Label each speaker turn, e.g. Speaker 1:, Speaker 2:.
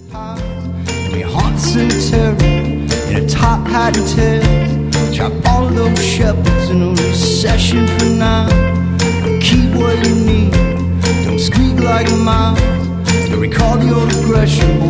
Speaker 1: And we haunt cemetery in a top hat and tail. Chop all of those shepherds in a recession for now. Keep what you need, don't squeak like a mouse. Don't recall the old aggression.